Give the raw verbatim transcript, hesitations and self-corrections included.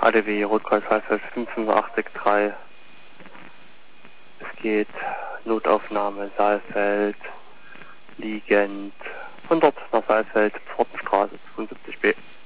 A D W Rotkreuz Saalfeld fünf fünf acht sechs drei. Es geht Notaufnahme Saalfeld, liegend von dort nach Saalfeld, Pfortenstraße zweiundsiebzig b.